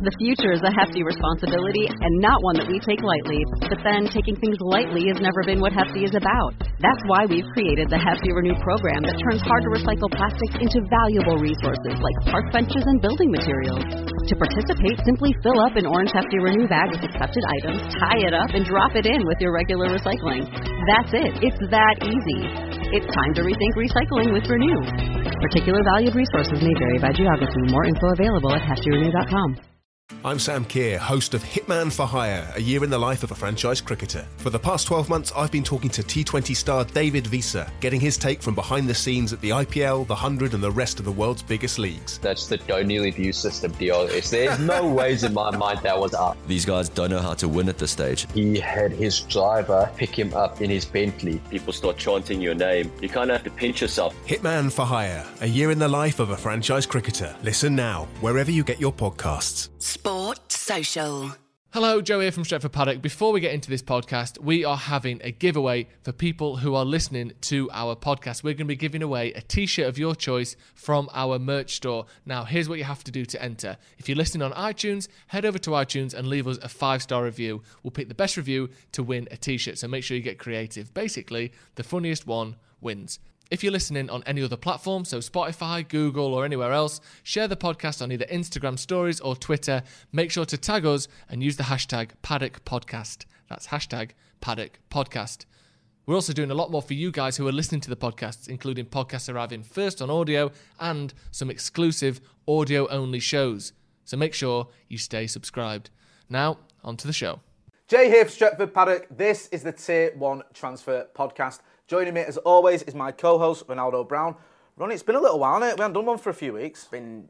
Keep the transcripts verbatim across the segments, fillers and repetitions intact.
The future is a hefty responsibility and not one that we take lightly. But then, taking things lightly has never been what Hefty is about. That's why we've created the Hefty Renew program that turns hard-to-recycle plastics into valuable resources like park benches and building materials. To participate, simply fill up an orange Hefty Renew bag with accepted items, tie it up, and drop it in with your regular recycling. That's it. It's that easy. It's time to rethink recycling with Renew. Particular valued resources may vary by geography. More info available at hefty renew dot com. I'm Sam Keir, host of Hitman for Hire, a year in the life of a franchise cricketer. For the past twelve months, I've been talking to T twenty star David Visa, getting his take from behind the scenes at the I P L, the one hundred and the rest of the world's biggest leagues. That's the O'Neil View system deal. It's, there's no ways in my mind that was up. These guys don't know how to win at this stage. He had his driver pick him up in his Bentley. People start chanting your name. You kind of have to pinch yourself. Hitman for Hire, a year in the life of a franchise cricketer. Listen now, wherever you get your podcasts. Sport Social. Hello, Joe here from Stretford Paddock. Before we get into this podcast, we are having a giveaway for people who are listening to our podcast. We're going to be giving away a t-shirt of your choice from our merch store. Now, here's what you have to do to enter. If you're listening on iTunes, head over to iTunes and leave us a five-star review. We'll pick the best review to win a t-shirt, so make sure you get creative. Basically, the funniest one wins. If you're listening on any other platform, so Spotify, Google, or anywhere else, share the podcast on either Instagram stories or Twitter. Make sure to tag us and use the hashtag Paddock Podcast. That's hashtag Paddock Podcast. We're also doing a lot more for you guys who are listening to the podcasts, including podcasts arriving first on audio and some exclusive audio-only shows. So make sure you stay subscribed. Now, on to the show. Jay here for Stretford Paddock. This is the Tier one Transfer Podcast. Joining me, as always, is my co-host, Ronaldo Brown. Ronnie, it's been a little while, innit? We haven't done one for a few weeks. It's been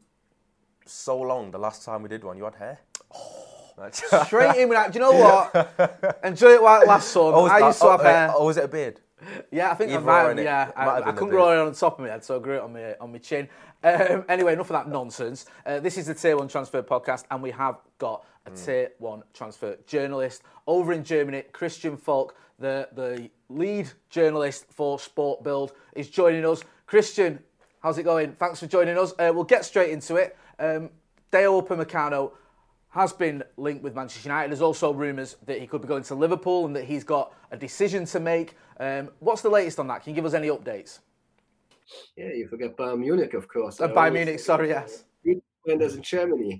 so long. The last time we did one, you had hair. Oh, straight in with that. Do you know what? Enjoy it while it lasts, son. Oh, I used to have oh, hair. Oh, was it a beard? Yeah, I think Either I might or, have, innit? yeah. It I, might have I been couldn't a grow beard. it on the top of my head, so I grew it on my, on my chin. Um, anyway, enough of that nonsense. Uh, this is the Tier one Transfer Podcast, and we have got a mm. Tier one Transfer journalist over in Germany, Christian Falk, the, the lead journalist for Sport Bild, is joining us. Christian, how's it going? Thanks for joining us. Uh, we'll get straight into it. Um, Dayot Upamecano has been linked with Manchester United. There's also rumours that he could be going to Liverpool and that he's got a decision to make. Um, what's the latest on that? Can you give us any updates? Yeah, you forget Bayern Munich, of course. Uh, Bayern Munich, sorry, yes. Defenders in Germany.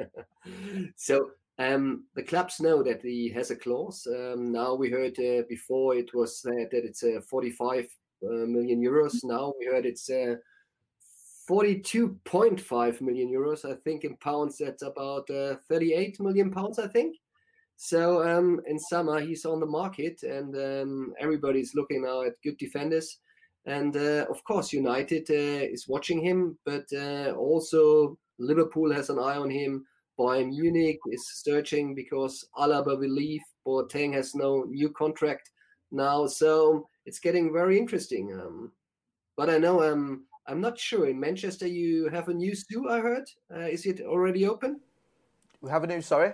so um, the clubs know that he has a clause. Um, now we heard uh, before it was said that it's uh, forty-five uh, million euros. Now we heard it's uh, forty-two point five million euros. I think in pounds that's about uh, thirty-eight million pounds, I think. So um, in summer he's on the market, and um, everybody's looking now at good defenders. And uh, of course, United uh, is watching him, but uh, also Liverpool has an eye on him. Bayern Munich is searching because Alaba will leave. Boateng has no new contract now, so it's getting very interesting. Um, but I know um, I'm not sure. In Manchester, you have a new zoo, I heard. Uh, is it already open? We have a new, sorry?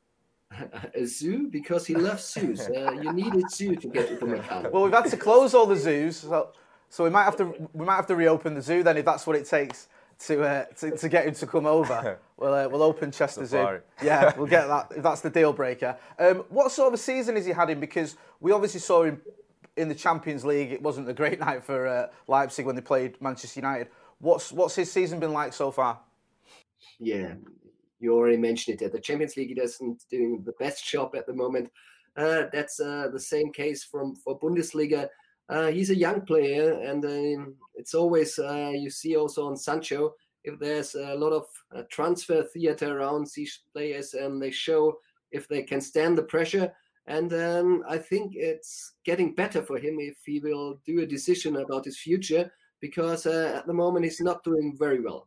A zoo? Because he loves zoos. Uh, you need a zoo to get to Upamecano. Well, we've had to close all the zoos, so... So we might have to we might have to reopen the zoo then, if that's what it takes to uh, to, to get him to come over. We'll uh, we'll open Chester Zoo. Yeah, we'll get that if that's the deal breaker. Um, what sort of a season has he had him? Because we obviously saw him in the Champions League. It wasn't a great night for uh, Leipzig when they played Manchester United. What's what's his season been like so far? Yeah, you already mentioned it. At the Champions League, he doesn't doing the best job at the moment. Uh, that's uh, the same case from for Bundesliga. Uh, he's a young player, and uh, it's always, uh, you see also on Sancho, if there's a lot of uh, transfer theater around these players, and they show if they can stand the pressure. And um, I think it's getting better for him if he will do a decision about his future, because uh, at the moment he's not doing very well.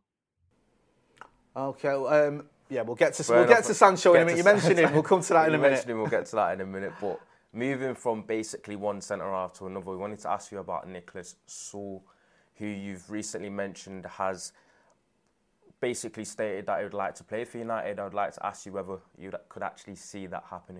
Okay, um, yeah, we'll get to we'll get to Sancho in a minute. You mentioned him. We'll come to that in a minute. Him, we'll get to that in a minute, but. Moving from basically one centre-half to another, we wanted to ask you about Nicholas Sewell, who you've recently mentioned has basically stated that he would like to play for United. I would like to ask you whether you could actually see that happening.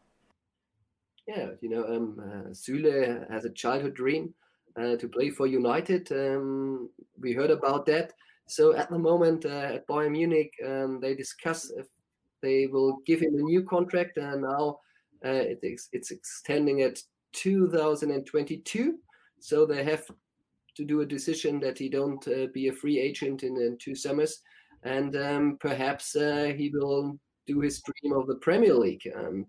Yeah, you know, um, uh, Sule has a childhood dream uh, to play for United. Um, we heard about that. So at the moment uh, at Bayern Munich, um, they discuss if they will give him a new contract, and now uh, it, it's extending at two thousand twenty-two. So they have to do a decision that he don't uh, be a free agent in, in two summers, and um, perhaps uh, he will do his dream of the Premier League. And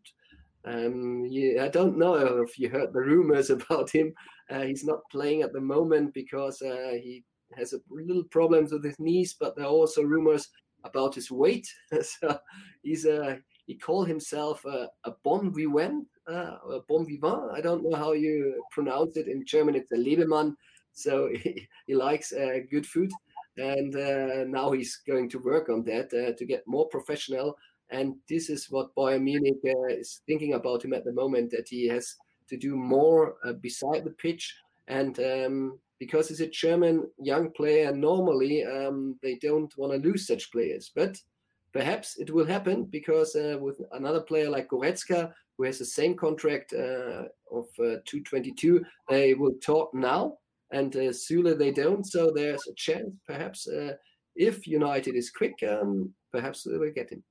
um, yeah, I don't know if you heard the rumors about him. Uh, he's not playing at the moment because uh, he has a little problems with his knees, but there are also rumors about his weight. So he's a he called himself a, a bon vivant, uh, a bon vivant. I don't know how you pronounce it in German. It's a Lebemann. So he, he likes uh, good food, and uh, now he's going to work on that uh, to get more professional. And this is what Bayern Munich uh, is thinking about him at the moment, that he has to do more uh, beside the pitch. And um, because he's a German young player, normally um, they don't want to lose such players. But perhaps it will happen because uh, with another player like Goretzka, who has the same contract uh, of uh, two twenty-two, they will talk now. And uh, Süle, they don't. So there's a chance, perhaps, uh, if United is quick, um, perhaps they will get him.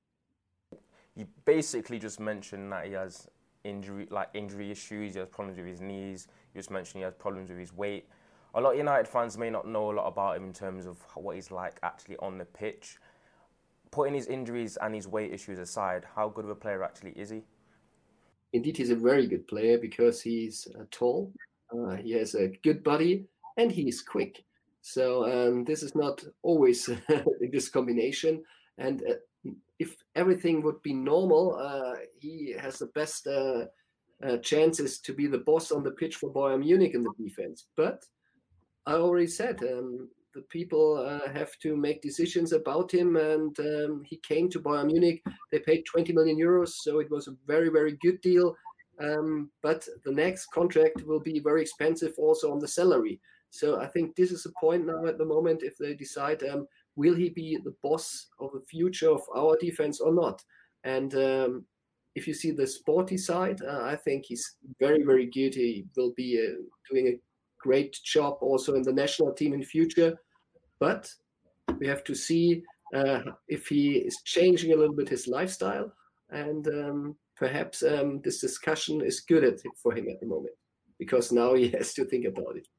You basically just mentioned that he has injury, like injury issues. He has problems with his knees. You just mentioned he has problems with his weight. A lot of United fans may not know a lot about him in terms of what he's like actually on the pitch. Putting his injuries and his weight issues aside, how good of a player actually is he? Indeed, he's a very good player because he's uh, tall. Uh, he has a good body and he is quick. So um, this is not always this combination. And uh, if everything would be normal, uh, he has the best uh, uh, chances to be the boss on the pitch for Bayern Munich in the defense. But I already said um, the people uh, have to make decisions about him, and um, he came to Bayern Munich. They paid twenty million euros, so it was a very, very good deal. Um, but the next contract will be very expensive also on the salary. So I think this is a point now at the moment if they decide, um, will he be the boss of the future of our defense or not? And um, if you see the sporty side, uh, I think he's very, very good. He will be uh, doing a great job also in the national team in future. But we have to see uh, if he is changing a little bit his lifestyle, and um, perhaps um, this discussion is good at it for him at the moment, because now he has to think about it.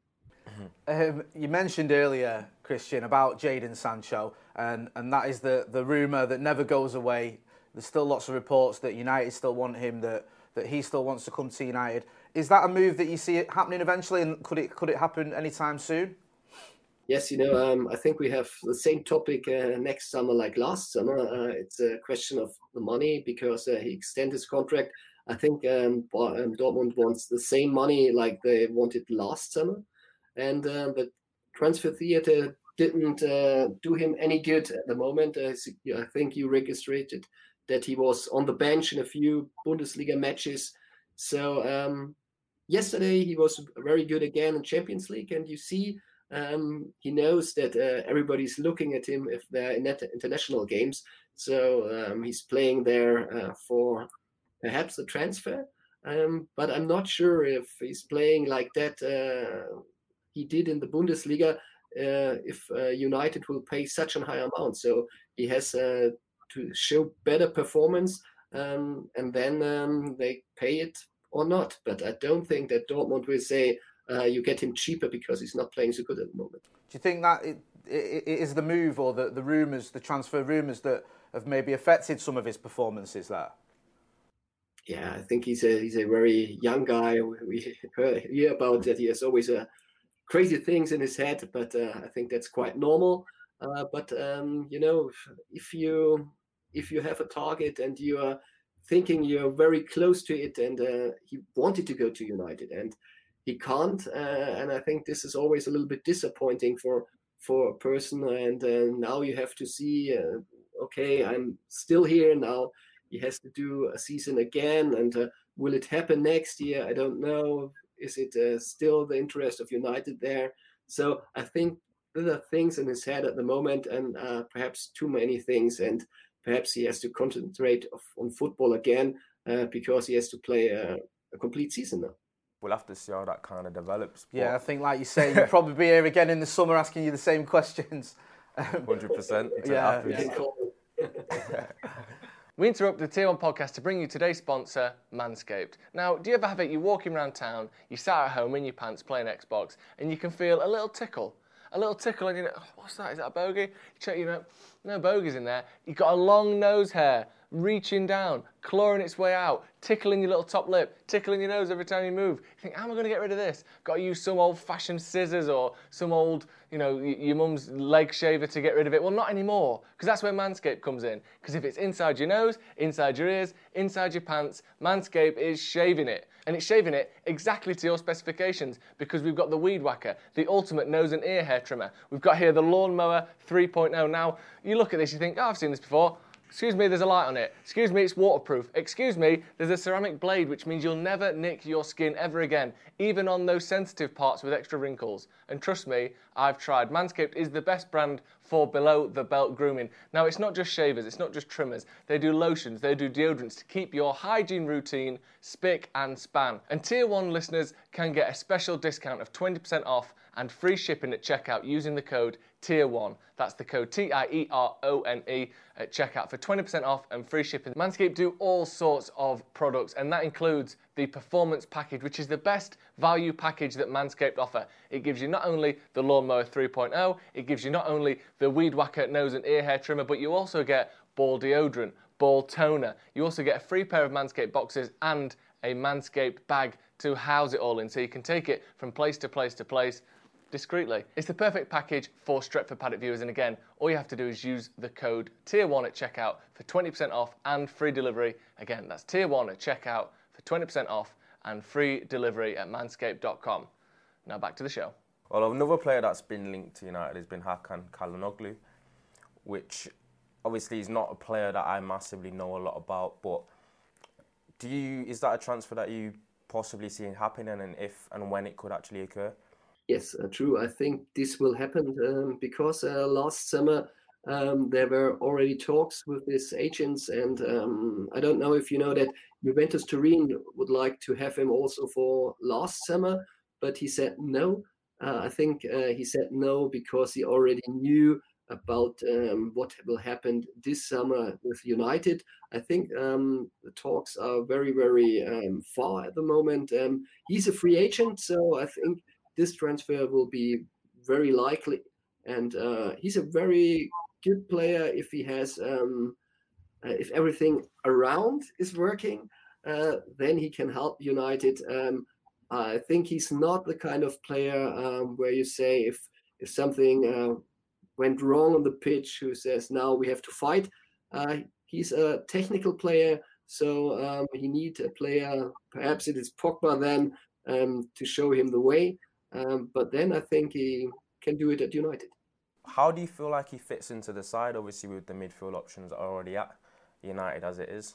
Um, you mentioned earlier, Christian, about Jadon Sancho, and, and that is the, the rumour that never goes away. There's still lots of reports that United still want him, that, that he still wants to come to United. Is that a move that you see it happening eventually, and could it could it happen anytime soon? Yes, you know, um, I think we have the same topic uh, next summer like last summer. Uh, it's a question of the money, because uh, he extended his contract. I think um, Dortmund wants the same money like they wanted last summer. And uh, the transfer theater didn't uh, do him any good at the moment. Uh, I think you registered that he was on the bench in a few Bundesliga matches. So um, yesterday he was very good again in Champions League, and you see um, he knows that uh, everybody's looking at him if they're in international games. So um, he's playing there uh, for perhaps a transfer, um, but I'm not sure if he's playing like that. Uh, he did in the Bundesliga, uh, if uh, United will pay such a high amount. So he has uh, to show better performance, um, and then um, they pay it or not. But I don't think that Dortmund will say, uh, you get him cheaper because he's not playing so good at the moment. Do you think that it, it, it is the move or the, the rumours, the transfer rumours that have maybe affected some of his performances there? Yeah, I think he's a he's a very young guy. We heard, hear about that he has always a crazy things in his head, but uh, I think that's quite normal. Uh, but um, you know, if, if you if you have a target and you are thinking you're very close to it, and uh, he wanted to go to United and he can't, uh, and I think this is always a little bit disappointing for for a person. And uh, now you have to see, uh, okay, I'm still here now. He has to do a season again, and uh, will it happen next year? I don't know. Is it uh, still the interest of United there? So I think there are things in his head at the moment, and uh, perhaps too many things, and perhaps he has to concentrate on football again uh, because he has to play a, a complete season now. We'll have to see how that kind of develops. Yeah, I think, like you say, you'll probably be here again in the summer asking you the same questions. one hundred percent. Yeah. yeah. We interrupt the Tier one podcast to bring you today's sponsor, Manscaped. Now, do you ever have it, you're walking around town, you sat at home in your pants playing Xbox, and you can feel a little tickle? A little tickle and you know, oh, what's that? Is that a bogey? You check, you know, no bogeys in there. You've got a long nose hair, reaching down, clawing its way out, tickling your little top lip, tickling your nose every time you move. You think, how am I going to get rid of this? Got to use some old-fashioned scissors or some old, you know, your mum's leg shaver to get rid of it. Well, not anymore, because that's where Manscaped comes in. Because if it's inside your nose, inside your ears, inside your pants, Manscaped is shaving it. And it's shaving it exactly to your specifications, because we've got the Weed Whacker, the ultimate nose and ear hair trimmer. We've got here the Lawnmower three point oh. Now, you look at this, you think, oh, I've seen this before. Excuse me, there's a light on it. Excuse me, it's waterproof. Excuse me, there's a ceramic blade, which means you'll never nick your skin ever again, even on those sensitive parts with extra wrinkles. And trust me, I've tried. Manscaped is the best brand for below-the-belt grooming. Now, it's not just shavers, it's not just trimmers. They do lotions, they do deodorants to keep your hygiene routine spick and span. And Tier one listeners can get a special discount of twenty percent off and free shipping at checkout using the code Tier one. That's the code T I E R O N E at checkout for twenty percent off and free shipping. Manscaped do all sorts of products, and that includes the Performance Package, which is the best value package that Manscaped offer. It gives you not only the Lawnmower three point oh, it gives you not only the Weed Whacker nose and ear hair trimmer, but you also get ball deodorant, ball toner. You also get a free pair of Manscaped boxes and a Manscaped bag to house it all in, so you can take it from place to place to place discreetly. It's the perfect package for Stretford Paddock viewers, and again, all you have to do is use the code Tier one at checkout for twenty percent off and free delivery. Again, that's Tier one at checkout for twenty percent off and free delivery at manscaped dot com. Now back to the show. Well, another player that's been linked to United has been Hakan Çalhanoğlu, which obviously is not a player that I massively know a lot about, but do you is that a transfer that you possibly see happening, and if and when it could actually occur? Yes, uh, true. I think this will happen um, because uh, last summer um, there were already talks with his agents, and um, I don't know if you know that Juventus Turin would like to have him also for last summer, but he said no. Uh, I think uh, he said no because he already knew about um, what will happen this summer with United. I think um, the talks are very, very um, far at the moment. Um, he's a free agent, so I think this transfer will be very likely, and uh, he's a very good player if he has, um, uh, if everything around is working, uh, then he can help United. Um, I think he's not the kind of player um, where you say if if something uh, went wrong on the pitch, who says now we have to fight. Uh, he's a technical player, so um, he needs a player. Perhaps it is Pogba then um, to show him the way. Um, but then I think he can do it at United. How do you feel like he fits into the side, obviously with the midfield options already at United as it is?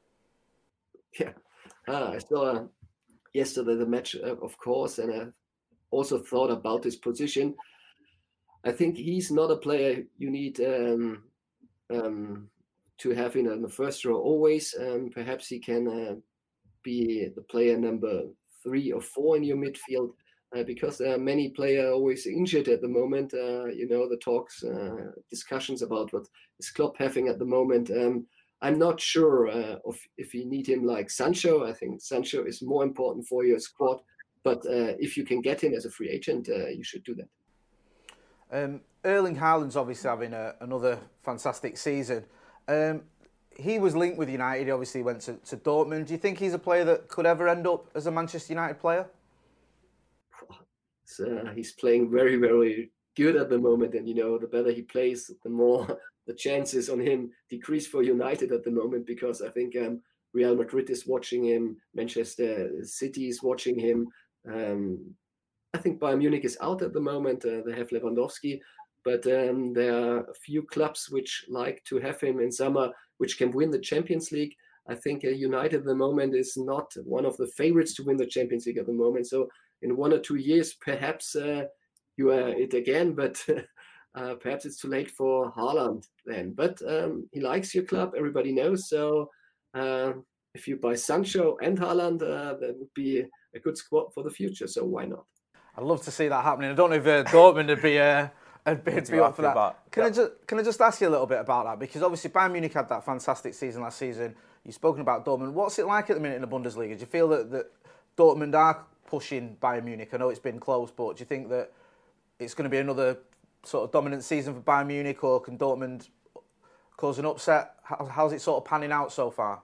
Yeah, uh, I saw uh, yesterday the match, uh, of course, and I also thought about his position. I think he's not a player you need um, um, to have in, in the first row always. Um, perhaps he can uh, be the player number three or four in your midfield. Uh, because uh, many players are always injured at the moment. Uh, you know, the talks, uh, discussions about what is Klopp having at the moment. Um, I'm not sure uh, of if you need him like Sancho. I think Sancho is more important for your squad. But uh, if you can get him as a free agent, uh, you should do that. Um, Erling Haaland's obviously having a, another fantastic season. Um, he was linked with United. He obviously went to, to Dortmund. Do you think he's a player that could ever end up as a Manchester United player? So he's playing very, very good at the moment, and you know, the better he plays, the more the chances on him decrease for United at the moment, because I think um, Real Madrid is watching him, Manchester City is watching him. Um, I think Bayern Munich is out at the moment. Uh, they have Lewandowski, but um, there are a few clubs which like to have him in summer, which can win the Champions League. I think uh, United at the moment is not one of the favorites to win the Champions League at the moment. So in one or two years, perhaps uh, you are it again, but uh, perhaps it's too late for Haaland then. But um, he likes your club, everybody knows. So uh, if you buy Sancho and Haaland, uh, that would be a good squad for the future. So why not? I'd love to see that happening. I don't know if uh, Dortmund would be uh, And be, be up for that. About, can, yeah. I just, can I just ask you a little bit about that? Because obviously Bayern Munich had that fantastic season last season. You've spoken about Dortmund. What's it like at the minute in the Bundesliga? Do you feel that, that Dortmund are pushing Bayern Munich? I know it's been close, but do you think that it's going to be another sort of dominant season for Bayern Munich, or can Dortmund cause an upset? How, how's it sort of panning out so far?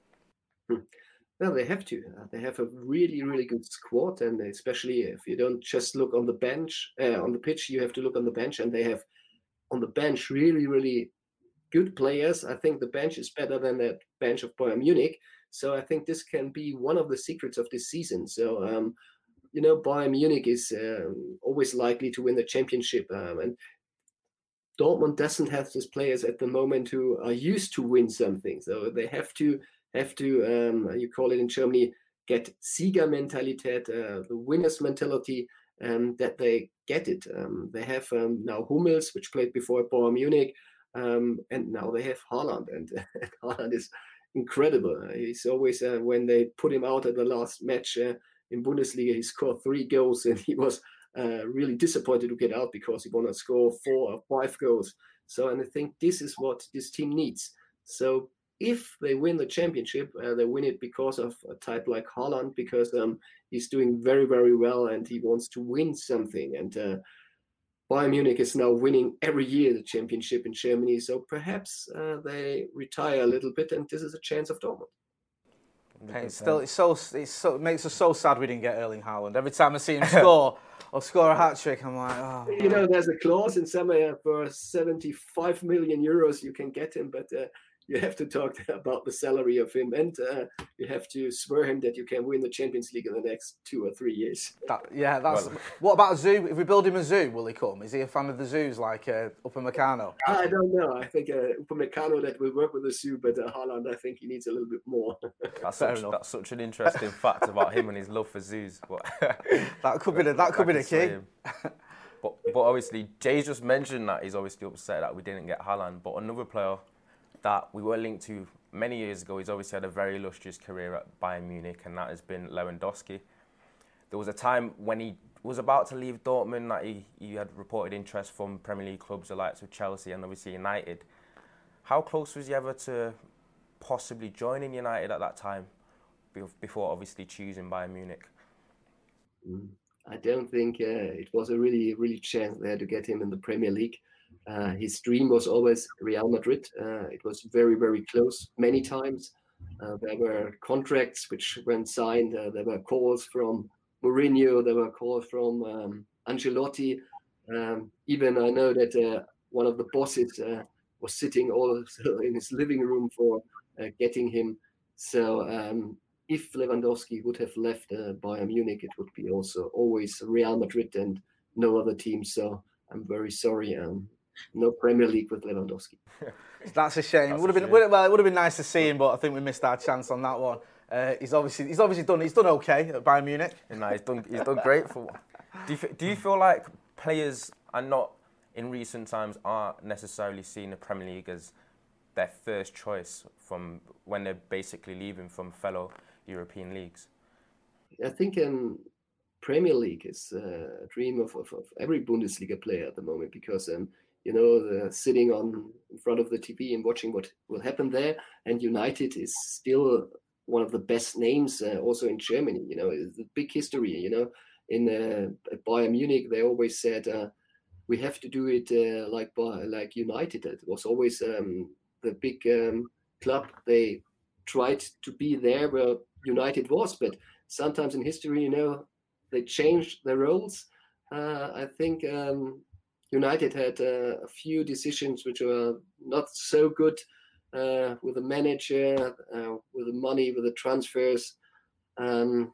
Well, they have to. They have a really, really good squad, and especially if you don't just look on the bench, uh, on the pitch, you have to look on the bench, and they have on the bench really, really good players. I think the bench is better than that bench of Bayern Munich. So I think this can be one of the secrets of this season. So, um, you know, Bayern Munich is um, always likely to win the championship, um, and Dortmund doesn't have these players at the moment who are used to win something. So they have to have to, um, you call it in Germany, get Siegermentalität, uh, the winner's mentality, um, that they get it. Um, they have um, now Hummels, which played before at Bayern Munich, um, and now they have Haaland, and uh, Haaland is incredible. Uh, he's always, uh, when they put him out at the last match uh, in Bundesliga, he scored three goals, and he was uh, really disappointed to get out because he wanted to score four or five goals. So, and I think this is what this team needs. So, if they win the championship, uh, they win it because of a type like Haaland, because um, he's doing very, very well and he wants to win something. And uh, Bayern Munich is now winning every year the championship in Germany. So perhaps uh, they retire a little bit, and this is a chance of Dortmund. It's still, it's so, it's so, it makes us so sad we didn't get Erling Haaland. Every time I see him score or score a hat trick, I'm like, oh. You know, there's a clause in summer for seventy-five million euros you can get him, but uh, you have to talk about the salary of him, and uh, you have to swear him that you can win the Champions League in the next two or three years. That, yeah, that's. Well, what about a zoo? If we build him a zoo, will he come? Is he a fan of the zoos like uh, Upamecano? I don't know. I think uh, Upamecano that will work with the zoo, but uh, Haaland, I think he needs a little bit more. That's, such, that's such an interesting fact about him and his love for zoos. But that could be the, that could be the key. But but obviously, Jay just mentioned that he's obviously upset that we didn't get Haaland. But another player that we were linked to many years ago, he's obviously had a very illustrious career at Bayern Munich, and that has been Lewandowski. There was a time when he was about to leave Dortmund that he, he had reported interest from Premier League clubs, the likes of Chelsea and obviously United. How close was he ever to possibly joining United at that time, before obviously choosing Bayern Munich? I don't think uh, it was a really, really chance there to get him in the Premier League. Uh, his dream was always Real Madrid. Uh, it was very, very close many times. Uh, there were contracts which weren't signed. Uh, there were calls from Mourinho. There were calls from um, Ancelotti. Um, even I know that uh, one of the bosses uh, was sitting also in his living room for uh, getting him. So um, if Lewandowski would have left uh, Bayern Munich, it would be also always Real Madrid and no other team. So I'm very sorry. Um, No Premier League with Lewandowski. That's a shame. That's would have been shame. Well, it would have been nice to see him, but I think we missed our chance on that one. Uh, he's obviously he's obviously done he's done okay at Bayern Munich. No, he's done he's done great for. Do you do you feel like players are not in recent times aren't necessarily seeing the Premier League as their first choice from when they're basically leaving from fellow European leagues? I think um, Premier League is uh, a dream of, of, of every Bundesliga player at the moment, because um, you know, the sitting on in front of the T V and watching what will happen there. And United is still one of the best names uh, also in Germany. You know, it's a big history. You know, in uh, Bayern Munich, they always said uh, we have to do it uh, like like United. It was always um, the big um, club. They tried to be there where United was, but sometimes in history, you know, they changed their roles. Uh, I think. Um, United had uh, a few decisions which were not so good uh, with the manager, uh, with the money, with the transfers. Um,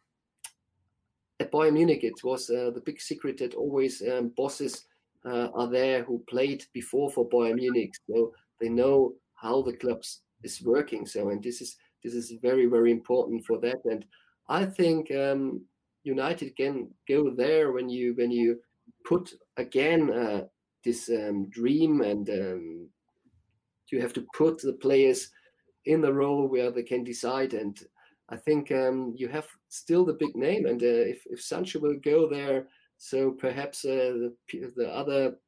at Bayern Munich, it was uh, the big secret that always um, bosses uh, are there who played before for Bayern Munich, so they know how the club is working. So, and this is this is very, very important for that. And I think um, United can go there when you when you. put again uh, this um, dream, and um, you have to put the players in the role where they can decide. And I think um, you have still the big name, and uh, if, if Sancho will go there, so perhaps uh, the, the other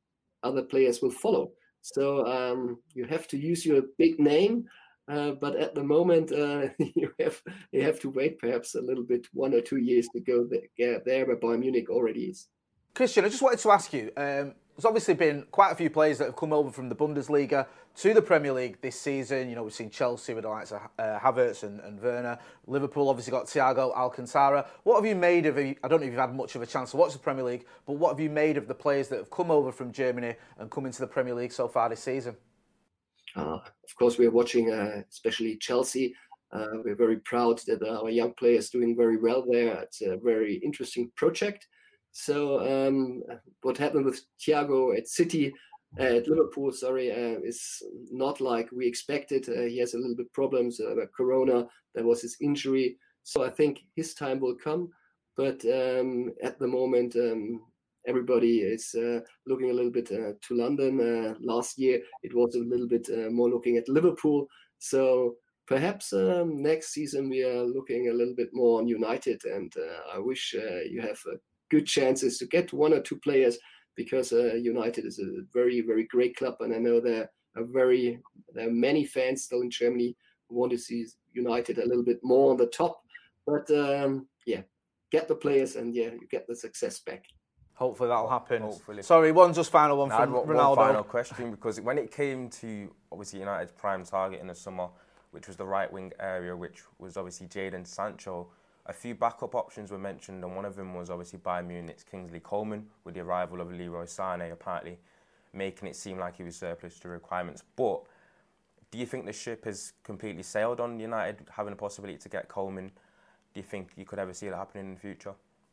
other players will follow. So um, you have to use your big name, uh, but at the moment uh, you have you have to wait perhaps a little bit, one or two years to go there, there where Bayern Munich already is. Christian, I just wanted to ask you, um, there's obviously been quite a few players that have come over from the Bundesliga to the Premier League this season. You know, we've seen Chelsea with the likes of uh, Havertz and, and Werner. Liverpool obviously got Thiago Alcantara. What have you made of, I don't know if you've had much of a chance to watch the Premier League, but what have you made of the players that have come over from Germany and come into the Premier League so far this season? Uh, of course, we're watching uh, especially Chelsea. Uh, we're very proud that our young players doing very well there. It's a very interesting project. So um, what happened with Thiago at City, uh, at Liverpool, sorry, uh, is not like we expected. Uh, he has a little bit problems. Uh, Corona, that was his injury. So I think his time will come. But um, at the moment, um, everybody is uh, looking a little bit uh, to London. Uh, last year, it was a little bit uh, more looking at Liverpool. So perhaps um, next season we are looking a little bit more on United. And uh, I wish uh, you have a good chances to get one or two players, because uh, United is a very, very great club, and I know there are very there are many fans still in Germany who want to see United a little bit more on the top. But um, yeah, get the players, and yeah, you get the success back. Hopefully that'll happen. Hopefully. Sorry, one just final one now, from one, Ronaldo. One final question, because when it came to obviously United's prime target in the summer, which was the right wing area, which was obviously Jadon Sancho, a few backup options were mentioned, and one of them was obviously Bayern Munich's Kingsley Coman, with the arrival of Leroy Sané apparently making it seem like he was surplus to requirements. But do you think the ship has completely sailed on United having a possibility to get Coman? Do you think you could ever see it happening in the future?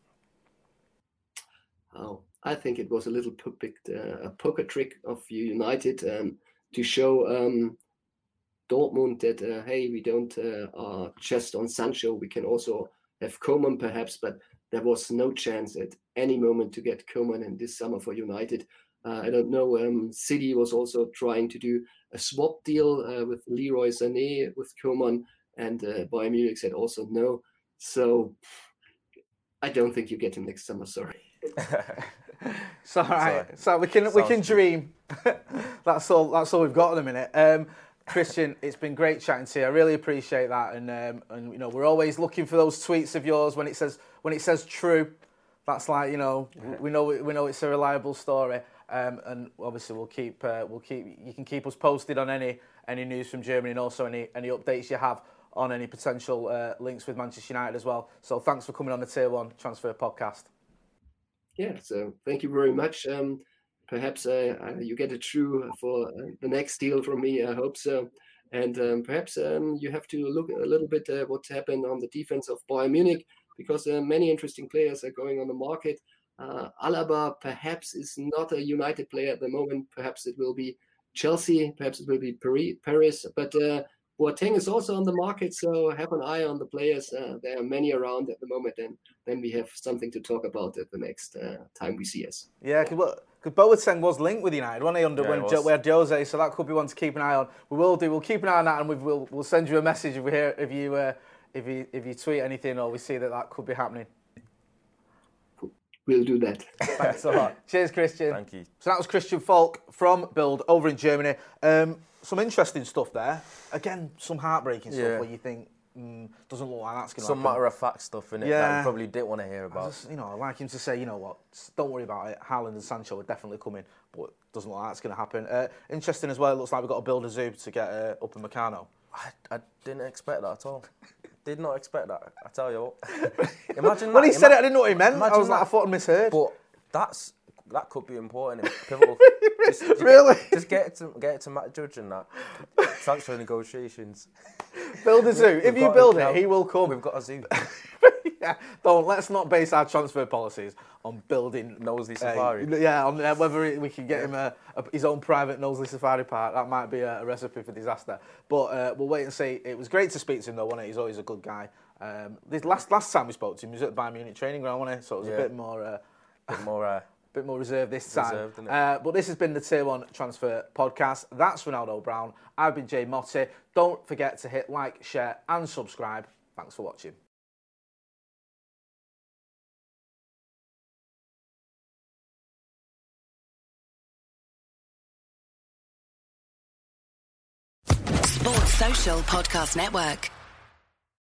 Oh, I think it was a little puppet, uh, a poker trick of United um, to show um, Dortmund that, uh, hey, we don't uh, are just on Sancho, we can also have Coman perhaps, but there was no chance at any moment to get Coman in this summer for United. Uh, I don't know, um, City was also trying to do a swap deal uh, with Leroy Sané with Coman, and uh, Bayern Munich said also no. So I don't think you get him next summer, sorry. It's all right. Sorry. So we can Sounds we can good. dream. that's all. That's all we've got at the minute. Um, Christian, it's been great chatting to you. I really appreciate that, and um, and you know we're always looking for those tweets of yours when it says when it says true. That's like you know we know we know it's a reliable story, um, and obviously we'll keep uh, we'll keep you can keep us posted on any any news from Germany, and also any any updates you have on any potential uh, links with Manchester United as well. So thanks for coming on the Tier One Transfer Podcast. Yeah, so thank you very much. Um, perhaps uh, you get it through for uh, the next deal from me. I hope so. And um, perhaps um, you have to look a little bit at uh, what happened on the defense of Bayern Munich, because uh, many interesting players are going on the market. Uh, Alaba perhaps is not a United player at the moment. Perhaps it will be Chelsea. Perhaps it will be Paris. But uh, Boateng is also on the market, so have an eye on the players. Uh, there are many around at the moment, and then we have something to talk about at the next uh, time we see us. Yeah, because Boateng was linked with United, wasn't he, under Yeah, when he jo- was. we had Jose, so that could be one to keep an eye on. We will do. We'll keep an eye on that, and we will we'll send you a message if we hear if you uh, if you if you tweet anything or we see that that could be happening. We'll do that. Thanks a lot. Cheers, Christian. Thank you. So that was Christian Falk from Build over in Germany. Um, some interesting stuff there. Again, some heartbreaking stuff Yeah. where you think mm, doesn't look like that's going to Some happen. matter of fact stuff in it that Yeah. we probably didn't want to hear I about. just, you know, I like him to say, you know what, don't worry about it. Haaland and Sancho are definitely coming, but it doesn't look like that's going to happen. Uh, interesting as well, it looks like we've got to build a zoo to get uh, up in Meccano. I, I didn't expect that at all. Did not expect that. I tell you what. Imagine When that, he said ima- it, I didn't know what he meant. I imagine was like, that. I thought I misheard. But that's that could be important. and Pivotal. just, just Really? Get, just get it to get it to Matt Judge and that transfer negotiations. Build a zoo. If We've you got- build now, it, he will come. We've got a zoo. Yeah, don't let's not base our transfer policies on building Knowsley uh, Safari. yeah, on uh, whether we can get him a, a, his own private Knowsley Safari Park. That might be a, a recipe for disaster. But uh, we'll wait and see. It was great to speak to him though, wasn't it? He's always a good guy. Um, this last last time we spoke to him, he was at the Bayern Munich training ground, wasn't he? So it was Yeah. a bit more. Uh, bit more. Uh, bit more reserved this time. Reserved, isn't it? Uh, but this has been the Tier one Transfer Podcast. That's Ronaldo Brown. I've been Jay Motti. Don't forget to hit like, share and subscribe. Thanks for watching. Sports Social Podcast Network.